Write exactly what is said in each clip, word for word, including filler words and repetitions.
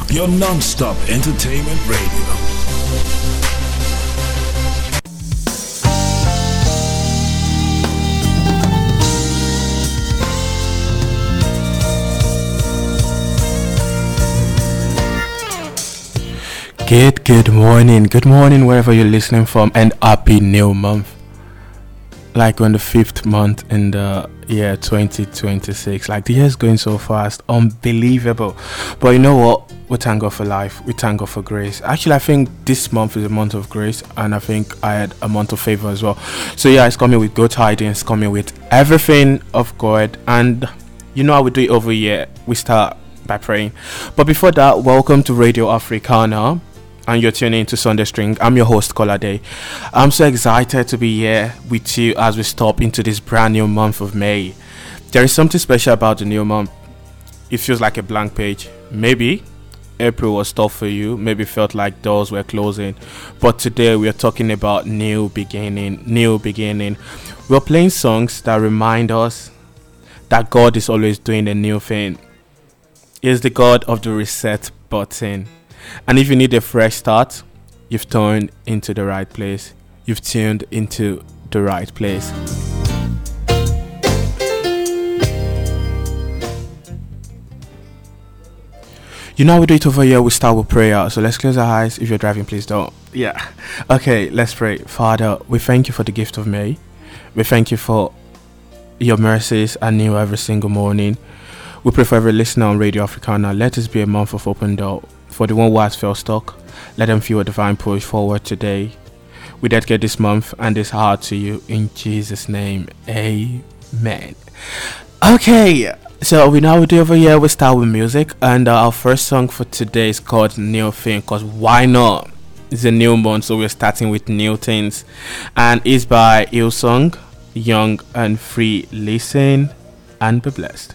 your non-stop entertainment radio. Good, good morning, good morning wherever you're listening from, and happy new month. Like on the fifth month in the year twenty twenty-six. Like the year's going so fast, unbelievable. But you know what? We thank God for life. We thank God for grace. Actually, I think this month is a month of grace, and I think I had a month of favor as well. So yeah, it's coming with good tidings, coming with everything of God. And you know how we do it over here. We start by praying. But before that, welcome to Radio Africana. And you're tuning into Sunday String. I'm your host, Kolade. I'm so excited to be here with you as we step into this brand new month of May. There is something special about the new month. It feels like a blank page. Maybe April was tough for you. Maybe felt like doors were closing. But today we are talking about new beginning. New beginning. We're playing songs that remind us that God is always doing a new thing. He is the God of the reset button. And if you need a fresh start, you've turned into the right place. You've tuned into the right place. You know how we do it over here. We start with prayer. So let's close our eyes. If you're driving, please don't. Yeah. Okay, let's pray. Father, we thank you for the gift of May. We thank you for your mercies are new every single morning. We pray for every listener on Radio Africana. Let this be a month of open door. For the one who has felt stuck, let them feel a divine push forward today. We dedicate this month and this heart to you in Jesus' name. Amen. Okay, so we now do over here. We start with music, and uh, our first song for today is called New Thing. Cause why not? It's a new month, so we're starting with new things, and it's by Hillsong, Young and Free. Listen and be blessed.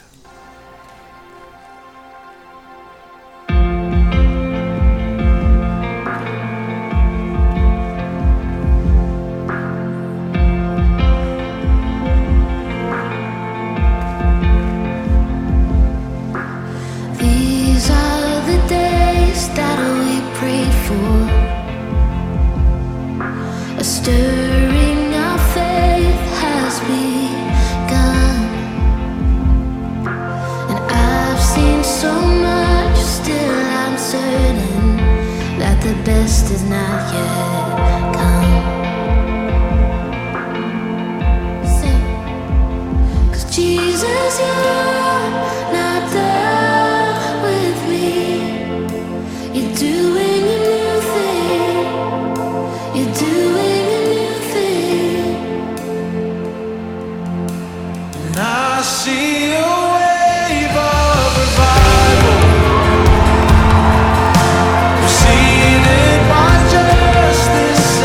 Stirring our faith has begun, and I've seen so much. Still I'm certain that the best is not yet come. Sing. 'Cause Jesus, you're not done with me. You're doing a new thing. You're doing I see a wave of revival. We're seeing it by just this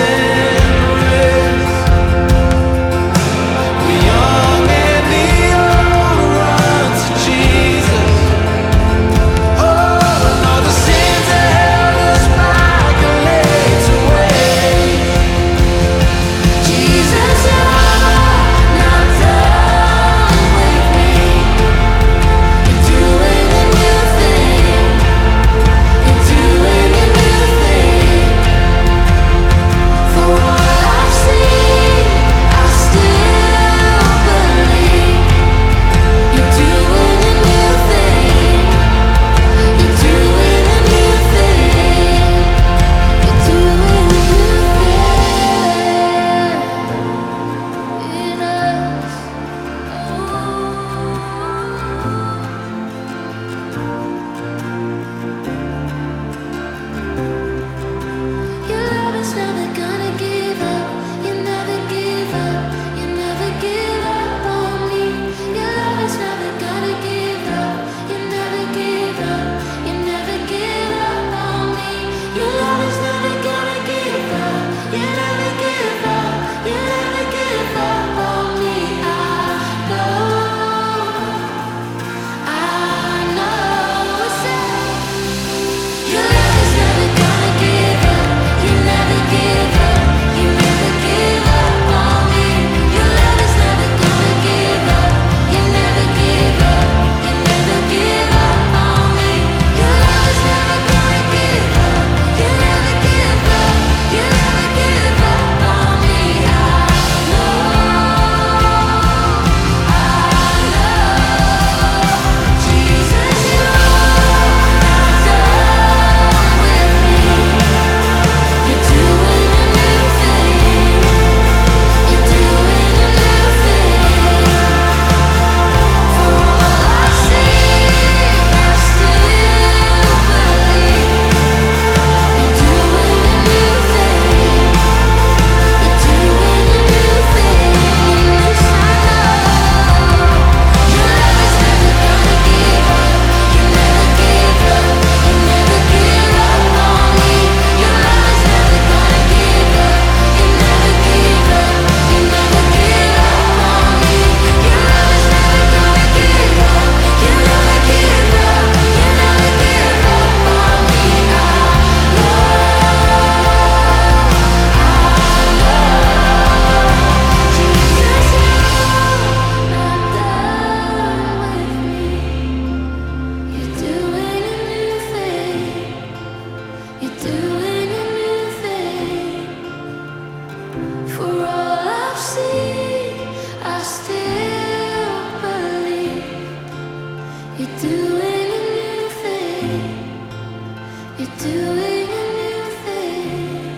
You're doing a new thing.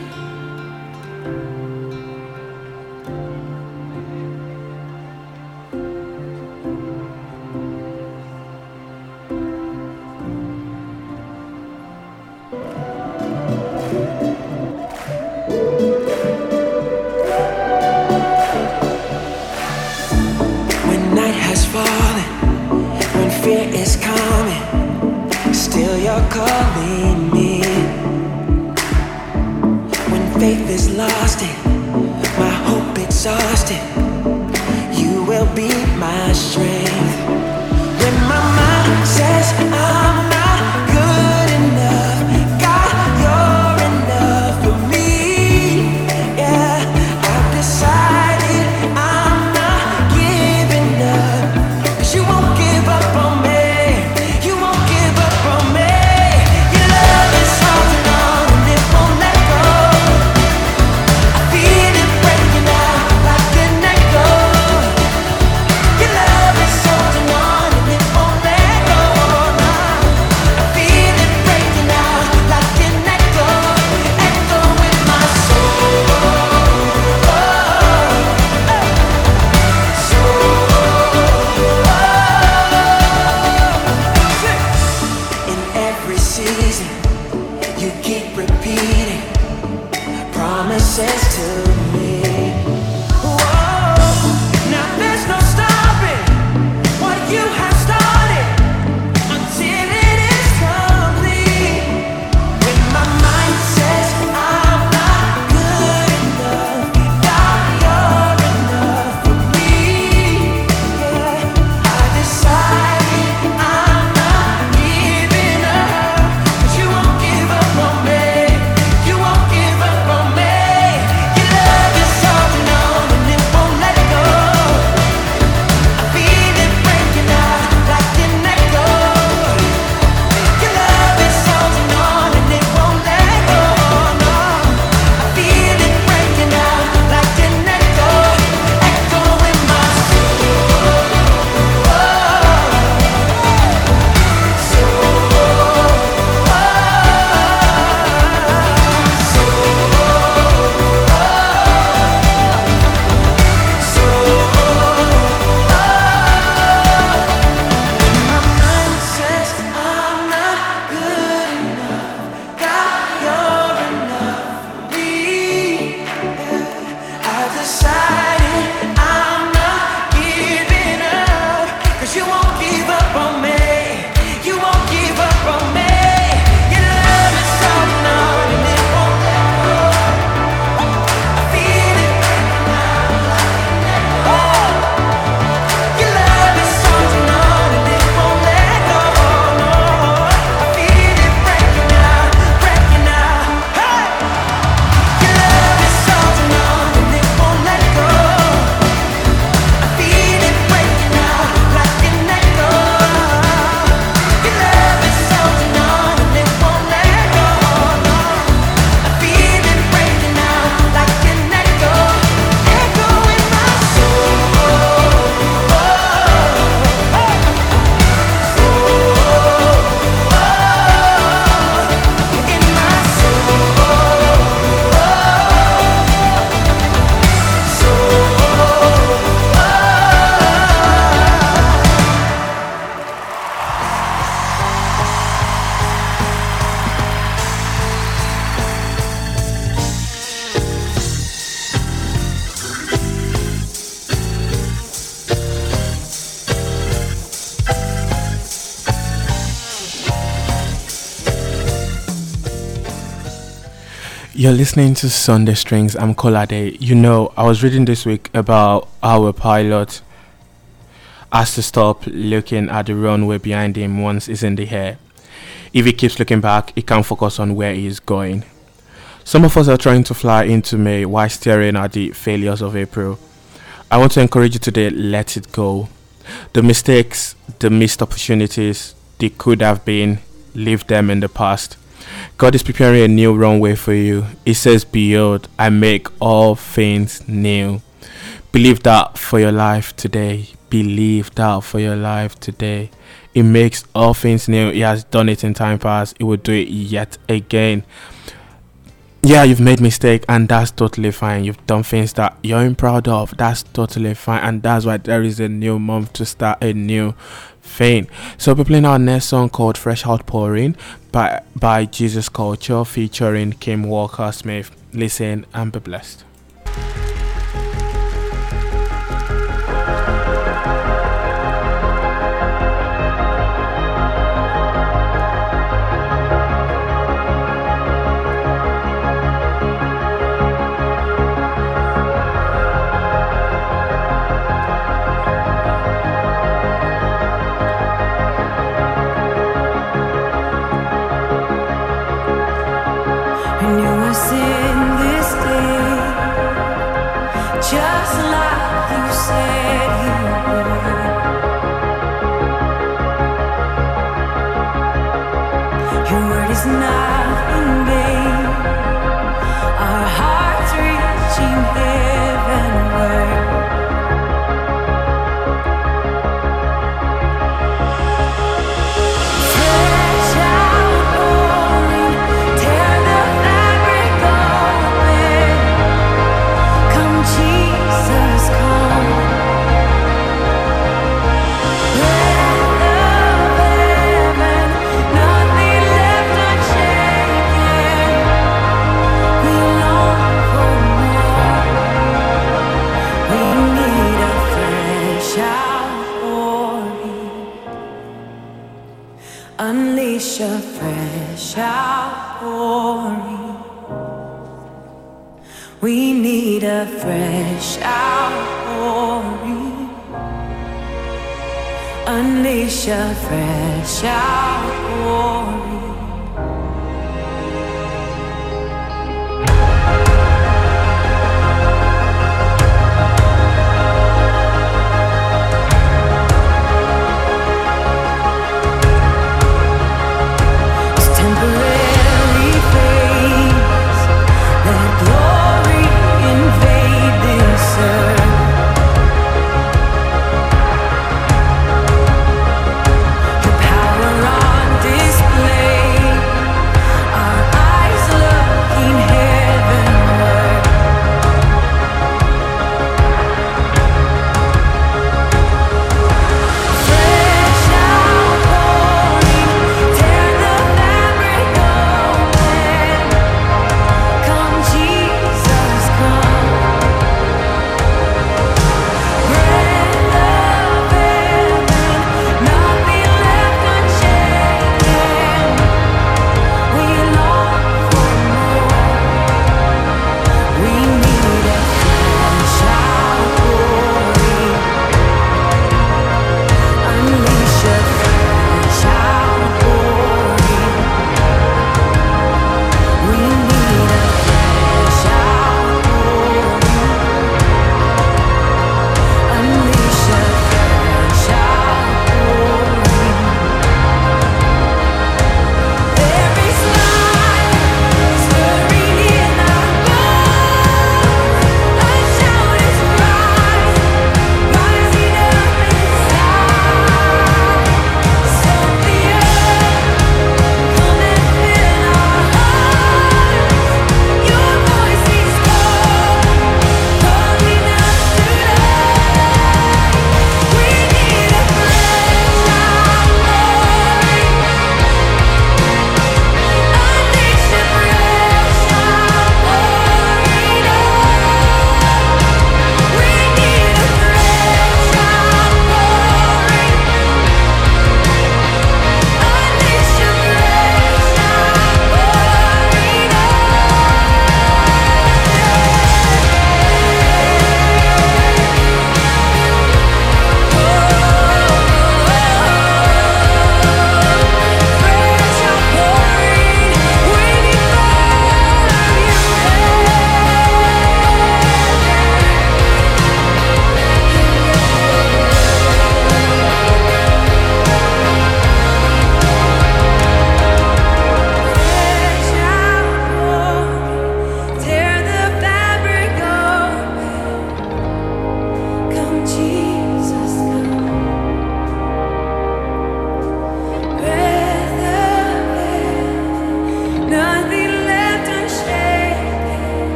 When night has fallen, when fear is coming, still you're calling me. When faith is lost and my hope exhausted, you will be my strength. When my mind says I'm not good enough, God, you're enough for me. Yeah, I've decided I'm not giving up, 'cause you won't give up on me. You won't give up on me. Your love is holding on and it won't let go. I feel it breaking out like an echo. Your love is holding on and it won't let go. No. I feel it breaking out like an echo, echo in my soul. In every season, you keep repeating promises to me. Whoa, now there's no stopping what you have started until it is complete. When my mind says I'm not good enough, God, you're enough for me. Yeah, I decided I'm not giving up, 'cause you won't give up on me. You won't give up on me. Your love is holding on and it won't let go. I feel it breaking out like an echo. Your love is holding on and it won't let go. No, I feel it breaking out like an echo, echo in my soul. My mind says I'm not good enough. God, you're enough for me. Yeah, I decided I'm not giving up, 'cause you won't give up on me. You won't give up on me. Your love is holding on and it won't let go. I feel it breaking out like an echo. Your love is holding on and it won't let go. No, I feel it breaking out, breaking out. Hey! Your love is holding on and it won't let go. I feel it breaking out like an echo. Your love is holding on and it won't let go. No, I feel it breaking out like an echo, echo in my soul. In my You're listening to Sunday Strings. I'm Kolade. You know, I was reading this week about how a pilot has to stop looking at the runway behind him once he's in the air. If he keeps looking back, he can't focus on where he is going. Some of us are trying to fly into May while staring at the failures of April. I want to encourage you today, let it go. The mistakes, the missed opportunities, they could have been, leave them in the past. God is preparing a new runway for you. He says, behold, I make all things new. Believe that for your life today. Believe that for your life today. It makes all things new. He has done it in time past. He will do it yet again. Yeah, you've made mistake, and that's totally fine. You've done things that you're proud of. That's totally fine, and that's why there is a new month to start a new thing. So we're playing our next song called Fresh Outpouring by by Jesus Culture featuring Kim Walker Smith. Listen and be blessed. Renew us in this day, just like you said you would. Your word is not in vain. Our hearts reaching heavenward. Fresh outpouring, tear the fabric open. Come, Jesus, come. Breath of heaven, nothing left unshaken. We long for more. We need a fresh outpouring. Unleash a fresh outpouring. We need a fresh outpouring. Unleash a fresh outpouring. It's temporary phase. Let glory invade this earth. Your power on display.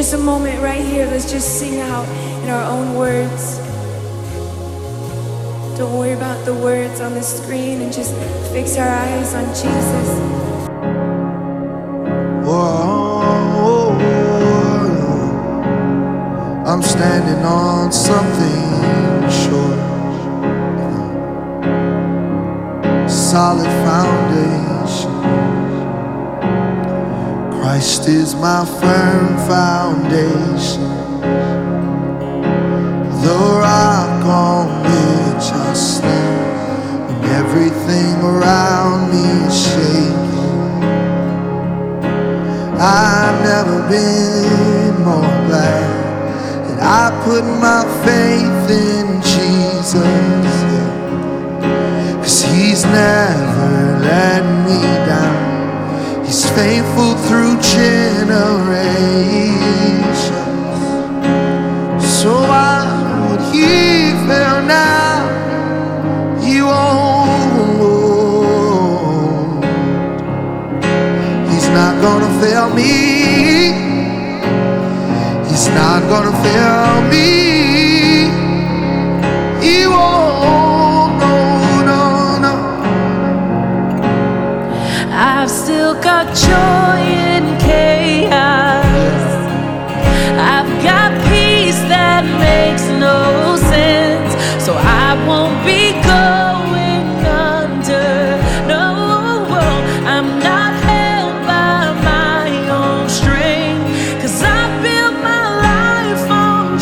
just a moment right here. Let's just sing out in our own words. Don't worry about the words on the screen and just fix our eyes on Jesus. Whoa, I'm standing on something sure, solid foundation. Christ is my firm foundation, the rock on which I stand when everything around me is shaking. I've never been more glad that I put my faith in Jesus, yeah. 'Cause he's never let me down. He's faithful through generations. So why would he fail now? He won't. He's not gonna fail me. He's not gonna fail me. He won't. No, no, no. I've still got joy in chaos. I've got peace that makes no sense. So I won't be going under. No, I'm not held by my own strength. 'Cause I built my life on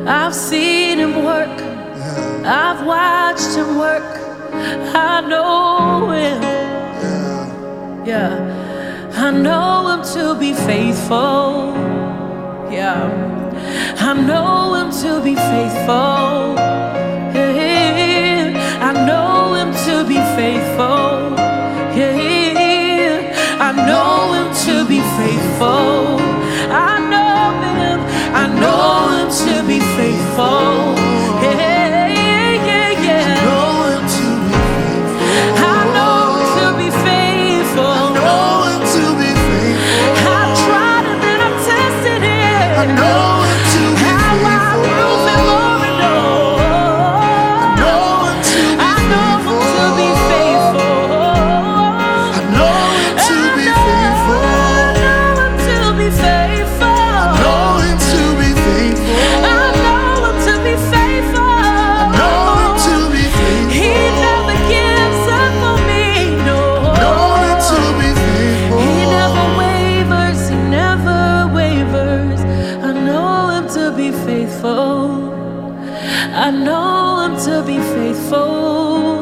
I've seen him work. I've watched him work. I know him. Yeah. I know him to be faithful. Yeah. I know him to be faithful. Yeah. I know him to be faithful. Yeah. I know him to be faithful. I know him. I know him to be faithful. Yeah, yeah, yeah. I know him to be faithful. I know him to be faithful. I know him to be faithful. I've tried it and I've tested it. I know him to be faithful. How I prove him over and over. I know him to be faithful. I know him to be faithful. I know him to be faithful. I know him to be faithful. I know him to be faithful. I know him to be faithful. I know him to be faithful. He never gives up on me, no. I know him to be faithful. He never wavers, he never wavers. I know him to be faithful. I know him to be faithful.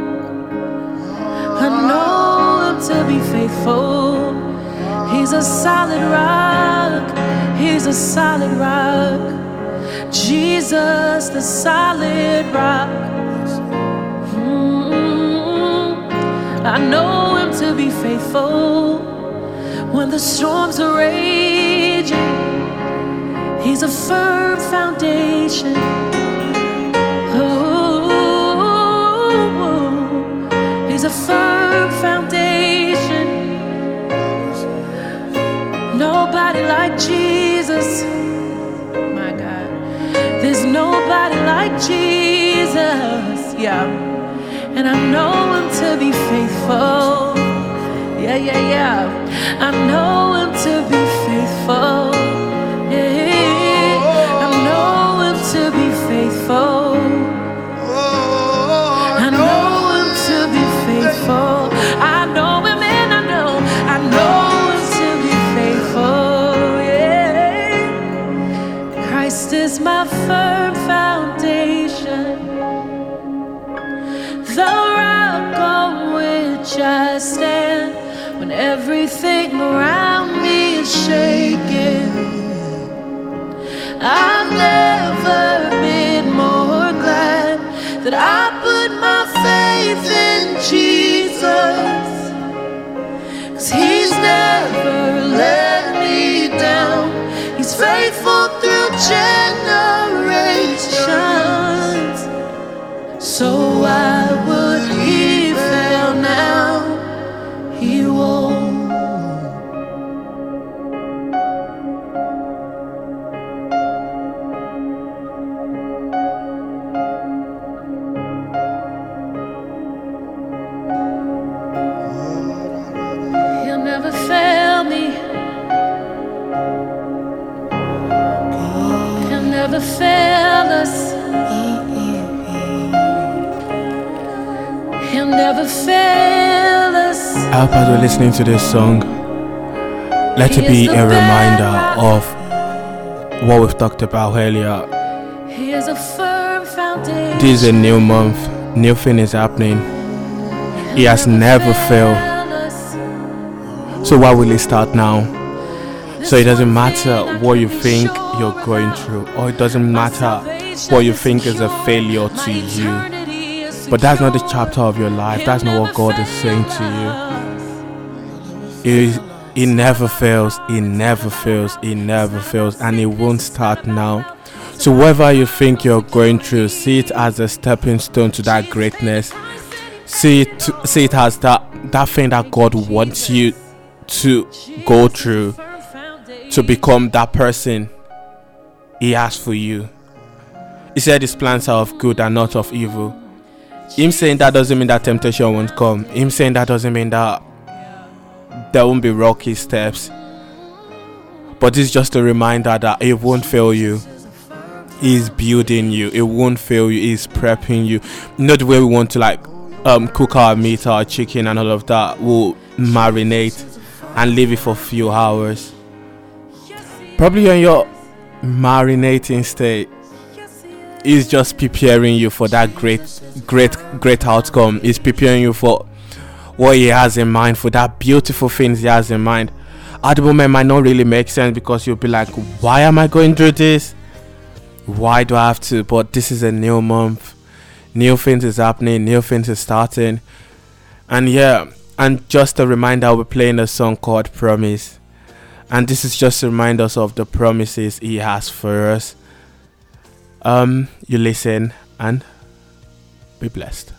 I know him to be faithful. He's a solid rock. He's a solid rock. Jesus, the solid rock. Mm. I know him to be faithful. When the storms are raging, he's a firm foundation. Oh, he's a firm foundation. Nobody like Jesus. My God. There's nobody like Jesus. Yeah. And I know him to be faithful. Yeah, yeah, yeah. I know him to be faithful. Yeah. I know him to be faithful. I know him to be faithful. I know him and I know. I know him to be faithful. Yeah. Christ is my firm foundation, the rock on which I stand when everything around me is shaking. I've never been more glad that I put my faith in Jesus, 'cause he's never let me down. He's faithful through generations. So why would he fail now? He won't. He'll never fail me. He'll never fail us. He'll never fail us. I hope as you're listening to this song, let it be a reminder of what we've talked about earlier. He is a firm foundation. This is a new month, new thing is happening. He has never failed. So why will he start now? So it doesn't matter what you think you're going through, or it doesn't matter what you think is a failure to you. But that's not the chapter of your life. That's not what God is saying to you. He, he never fails. He never fails. He never fails. And it won't start now. So whatever you think you're going through, see it as a stepping stone to that greatness. See it, see it as that, that thing that God wants you to go through, to become that person he has for you. He said his plans are of good and not of evil. Him saying that doesn't mean that temptation won't come. Him saying that doesn't mean that there won't be rocky steps. But it's just a reminder that it won't fail you. He's building you. It won't fail you. He's prepping you. Not the way we want to like um cook our meat, our chicken and all of that. We'll marinate and leave it for a few hours. Probably when you're marinating state, he's just preparing you for that great, great, great outcome. He's preparing you for what he has in mind, for that beautiful things he has in mind. At the moment, it might not really make sense because you'll be like, why am I going through this? Why do I have to? But this is a new month. New things is happening. New things is starting. And yeah, and just a reminder, we're playing a song called Promise. And this is just to remind us of the promises he has for us. Um, you listen and be blessed.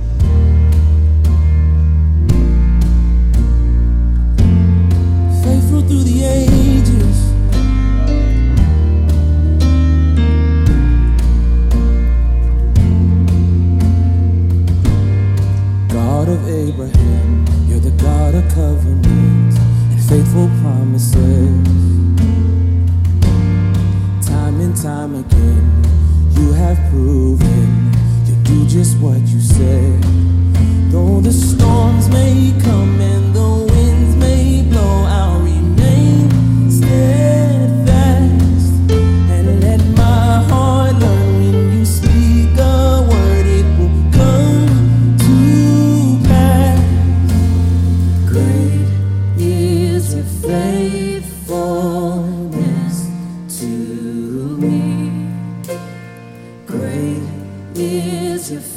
Faithful through the ages, God of Abraham, you're the God of covenants and faithful promises. Time and time again, you have proven you do just what you said. Though the storms may come and the winds may blow, I'll remain steadfast and let my heart learn when you speak a word, it will come to pass. Great is your faithfulness to me. Great is your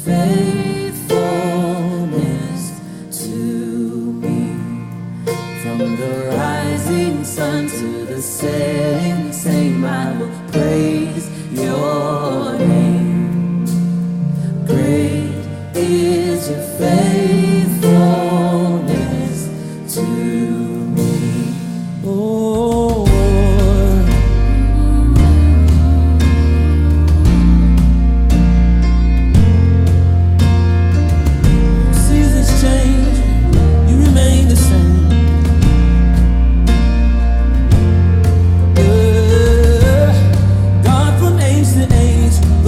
faithfulness to me. From the rising sun to the setting same, I will praise your name. Great is your faithfulness to me. Oh, seasons change, you remain the same. Yeah. God from age to age,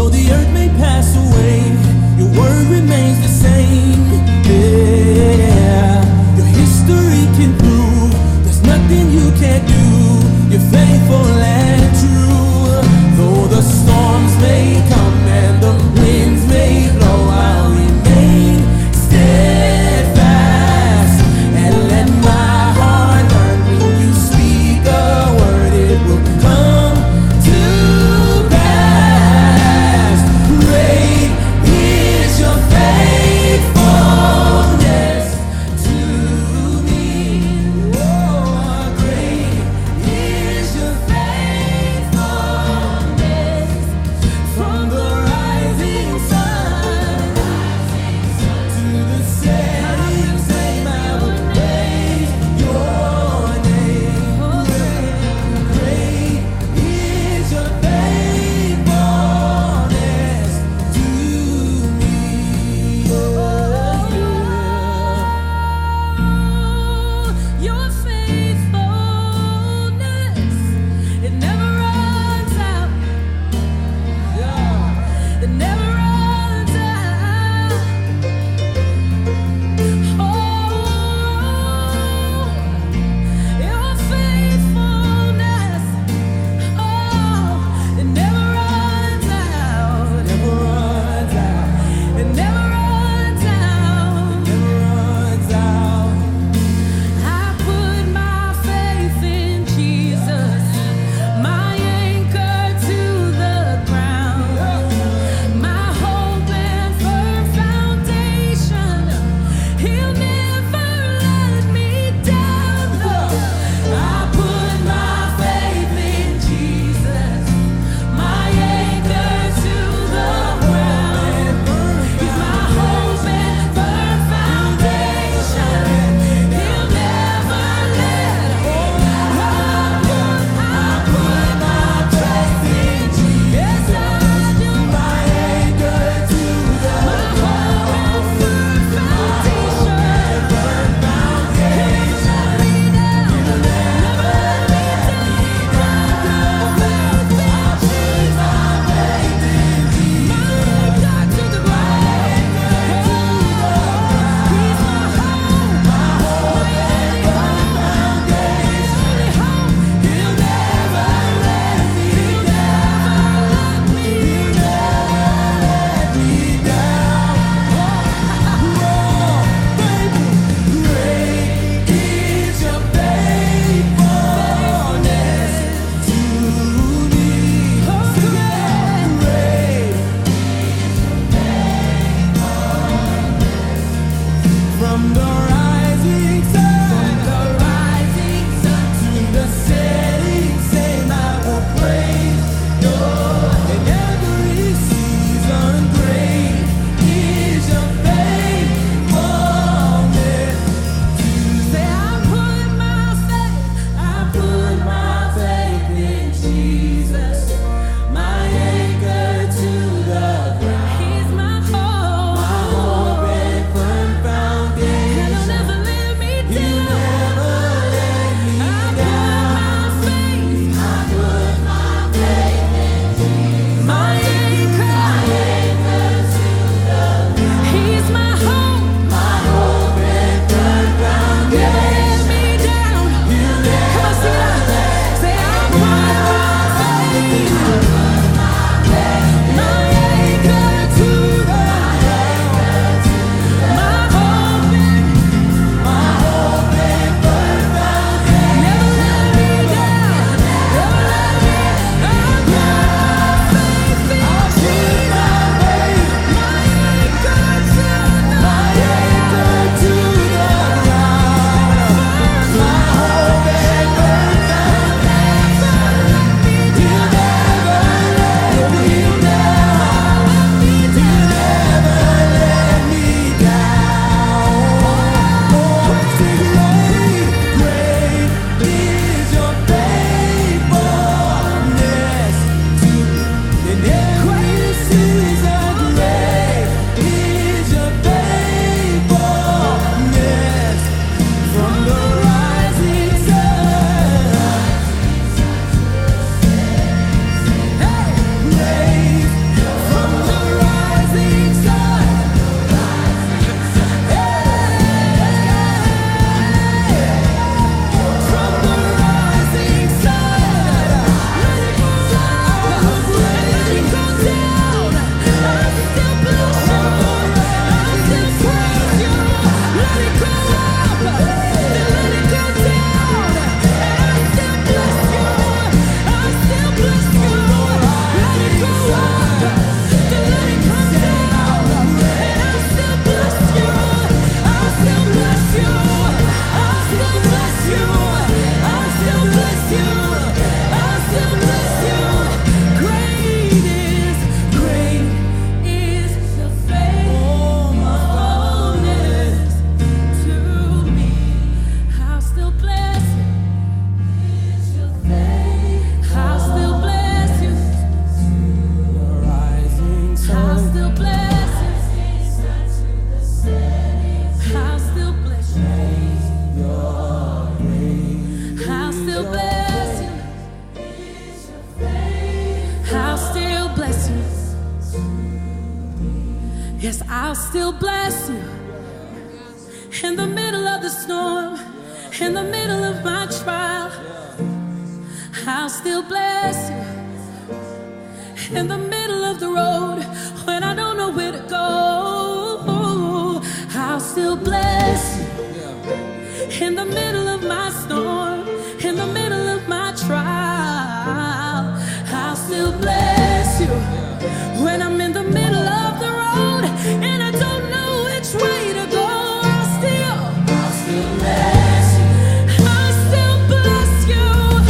Yes, I'll still bless you in the middle of the storm, in the middle of my trial. I'll still bless you in the middle of the road when I don't know where to go. I'll still bless you in the middle of my storm, in the middle of my trial. I'll still bless you when I'm in the middle of the road and I don't know which way to go. I'll still, I'll still bless you. I'll still bless you.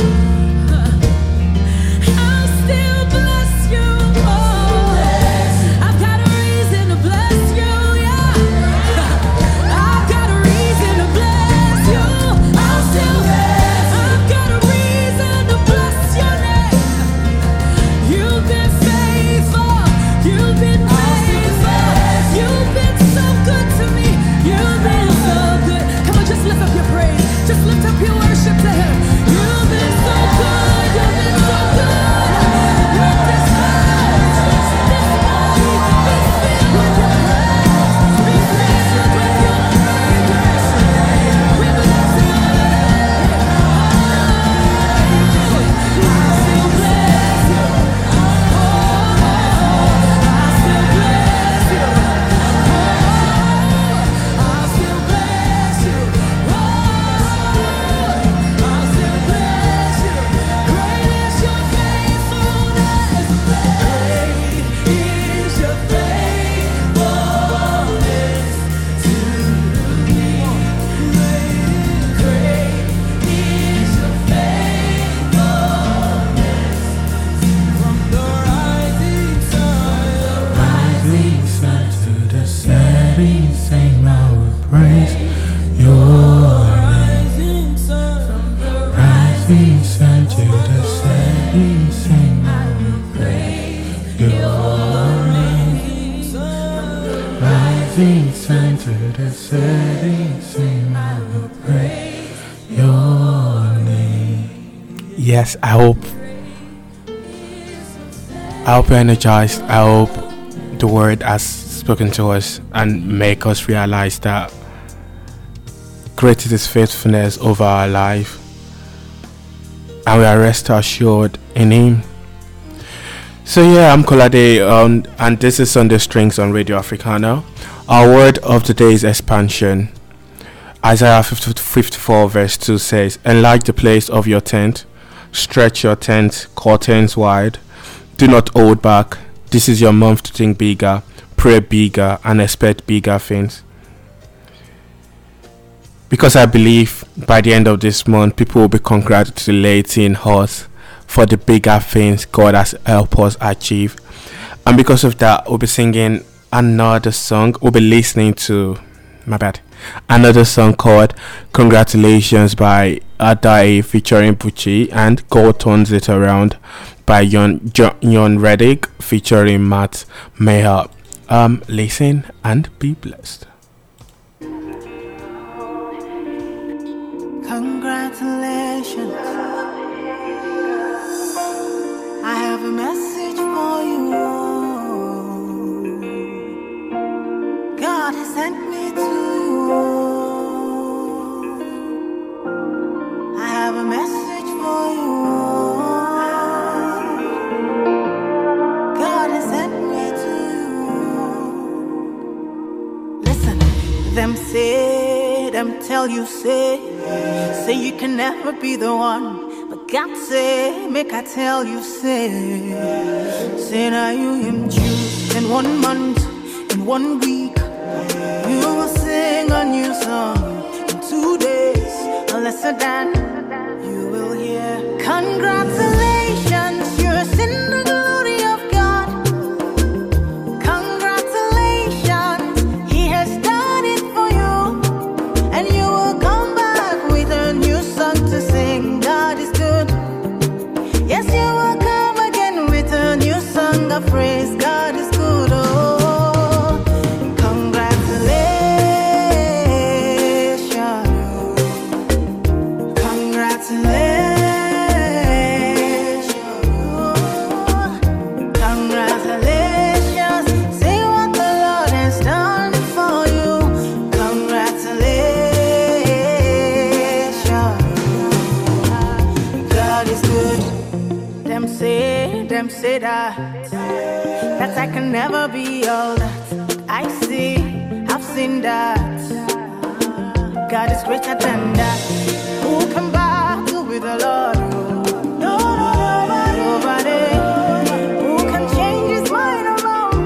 I'll still bless you. Oh, I've got a reason to bless you, yeah. I've got a reason to bless you. I'll still, I've got a reason to bless your name. You've been faithful. You've been faithful. You've been so good to me. You've been so good. Come on, just lift up your praise. Just lift up your worship to Him. You've been so good. You've been so good. Let this house, this body be filled with your praise. Be filled with your praise. We bless you. I'll still bless you. I'll still bless you. I'll still bless you. I'll still bless you. Great is your faithfulness. Great is your faithfulness to me. Great is your faithfulness from the rising sun. Rising sun to the setting sun, I will praise your Rising sun from the rising sun to the setting sun, I will praise your name. Rising sun to the setting sun, I will praise your name. Yes, I hope I hope you're energized. I hope the word has spoken to us and make us realize that great is His faithfulness over our life, and we are rest assured in Him. So yeah, I'm Kolade, um, and this is Sunday Strings on Radio Africana. Our word of the day is expansion. Isaiah fifty-four verse two says, "Enlarge the place of your tent, stretch your tent curtains wide. Do not hold back. This is your month to think bigger, pray bigger, and expect bigger things." Because I believe by the end of this month, people will be congratulating us for the bigger things God has helped us achieve. And because of that, we'll be singing another song. We'll be listening to, my bad, another song called Congratulations by Adai featuring Bucci, and God Turns It Around by Yon, Yon Reddick featuring Matt Mayer. Um, listen and be blessed. Congratulations. I have a message for you. God has sent me to you. I have a message for you. God has sent me to you. Listen, them say, them tell you, say, say you can never be the one. But God say, make I tell you, say, say now you him choose. In one month, in one week, you will sing a new song. In two days, a lesser than you will hear. Congratulations, you're in the glory of God. Congratulations, He has done it for you. And you will come back with a new song to sing. God is good. Yes, you will come again with a new song of praise. God is good. Oh, congratulations. Congratulations. Congratulations. them say that that I can never be all that I see. I've seen that God is greater than that. Who can battle with the Lord? No, nobody, nobody. Who can change His mind around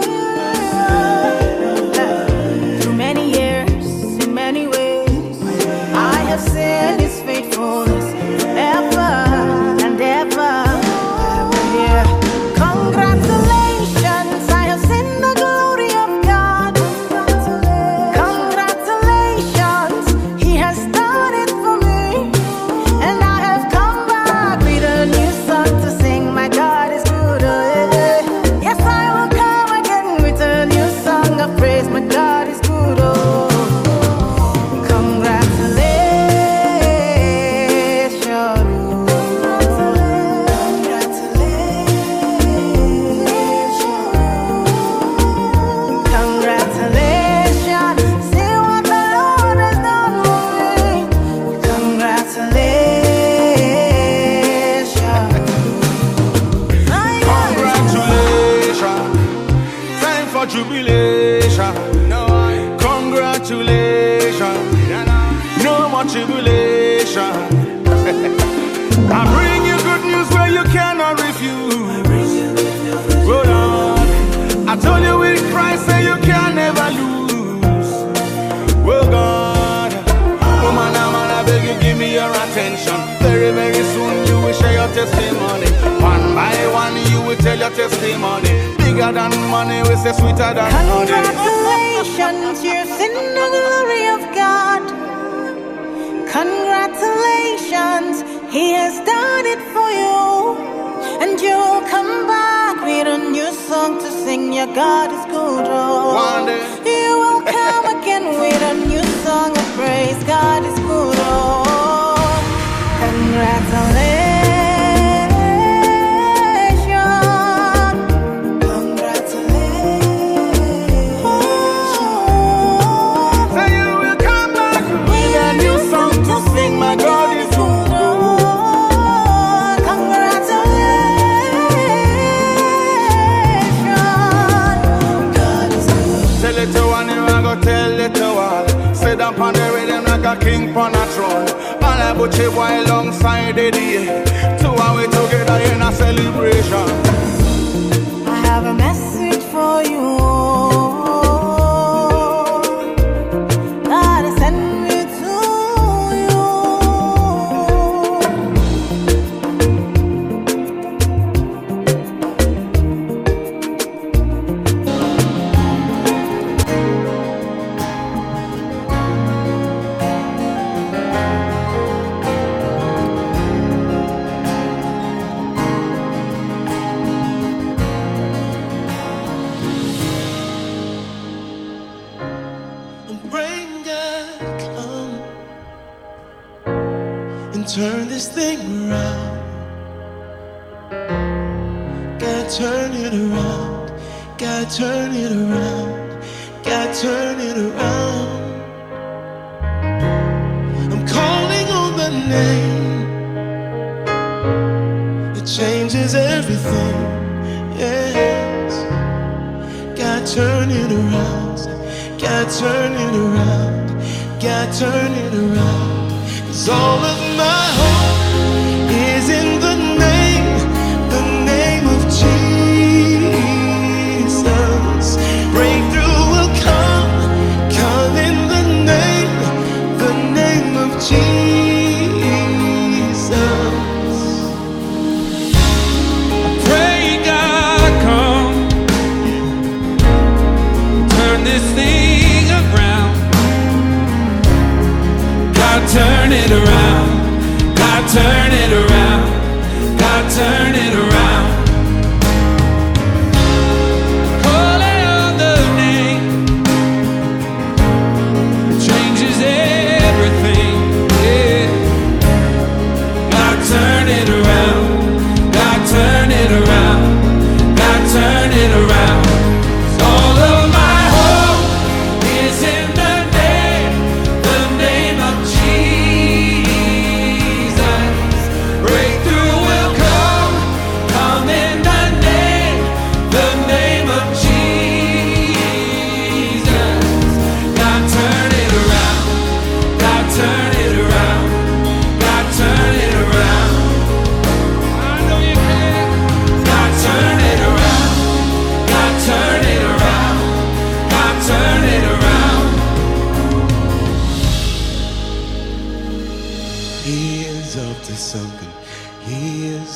me? Through many years, in many ways, I have seen His faithfulness ever and ever. Yeah. Congratulations, I have seen the glory of God. Congratulations, He has done it for me, and I have come back with a new song to sing. My God is good. Oh, yeah. Yes, I will come again with a new song of praise. My God is good. Oh, jubilation, congratulations, no more tribulation. I bring you good news where you cannot refuse. Hold on, I told you with Christ that you can never lose. Well, God, woman, I'm gonna beg you, give me your attention. Very, very soon you will share your testimony. One by one you will tell your testimony. Bigger than money, we say sweeter than honey. Congratulations, you've seen the glory of God. Congratulations, He has done it for you, and you'll come back with a new song to sing. Your God is good. Oh, one day you will come again with a new song of praise. God is good. Oh, congratulations. Tell it to all. Sit up on the rhythm like a king on a throne. And I put you alongside the day. Two hours together in a celebration. I have a message for you. God has sent me to turn this thing around. Gotta turn it around. Gotta turn it around. Gotta turn it around. I'm calling on the name that changes everything. Yes. Gotta turn it around. Gotta turn it around. Gotta turn it around. 'Cause all of my hope is in the name, the name of Jesus. Breakthrough will come, come in the name, the name of Jesus. I pray God come, turn this thing around. God turn it around, God turn it around,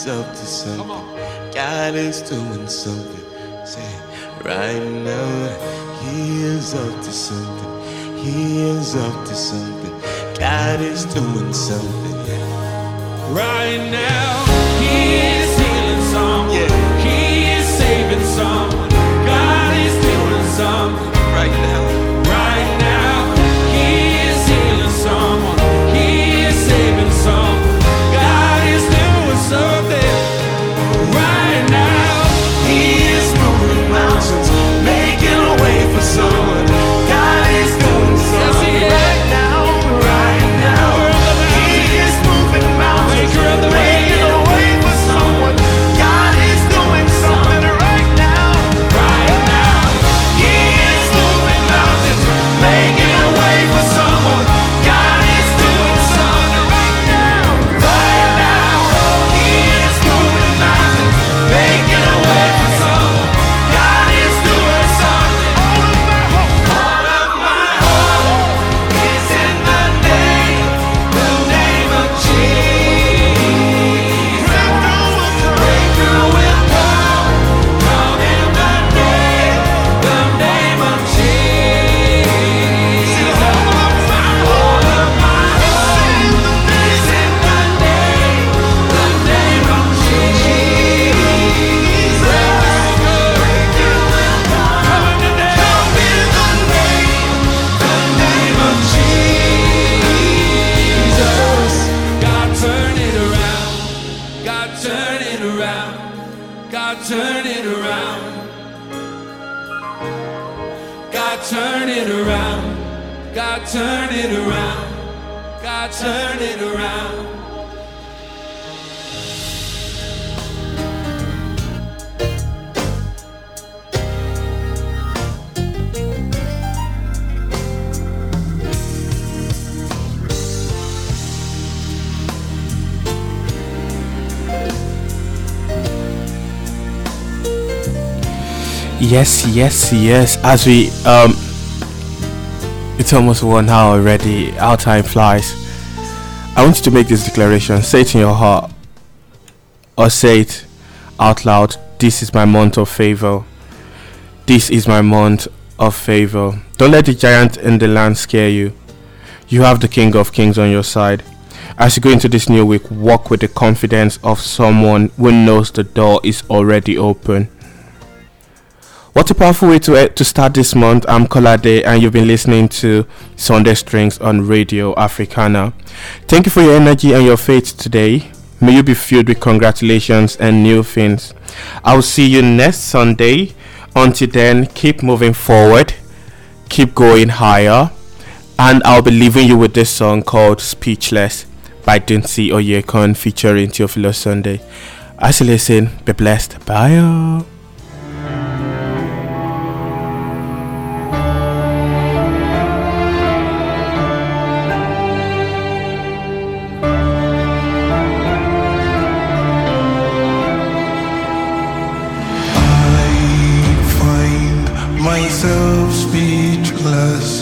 is up to something. God is doing something. Say right now, He is up to something. He is up to something. God is doing something. Yeah. Right now, He is healing someone. Yeah. He is saving someone. God is doing something. Right now. Right now, He is healing someone. He is saving someone. God is doing something. Right now, He is moving mountains, making a way for someone. God is doing something. Right now, right now, He is moving mountains, making a way for someone. God is doing something right now. Right now, He is moving mountains, making a way for someone. God is doing something right now. Right now, He is moving mountains, making a way for someone. God is doing something. All of my hope, all of my hope is in the name, the name of Jesus. Breakthrough will come, come in the name, the name of Jesus. All of my hope is in the name, the name of Jesus. Breakthrough will come, come in the name, the name of Jesus. God turn it around. God turn it around. God turn it around. God turn it around. God turn it around. God turn it around. Yes, yes, yes. As we um, it's almost one hour already. Our time flies. I want you to make this declaration. Say it in your heart, or say it out loud. This is my month of favor. This is my month of favor. Don't let the giant in the land scare you. You have the King of Kings on your side. As you go into this new week, walk with the confidence of someone who knows the door is already open. What a powerful way to uh, to start this month. I'm Kolade and you've been listening to Sunday Strings on Radio Africana. Thank you for your energy and your faith today. May you be filled with congratulations and new things. I'll see you next Sunday. Until then, keep moving forward, keep going higher, and I'll be leaving you with this song called Speechless by Dunsi Oyekon featuring Theophilus Sunday. As you listen, be blessed. Bye. Myself speechless.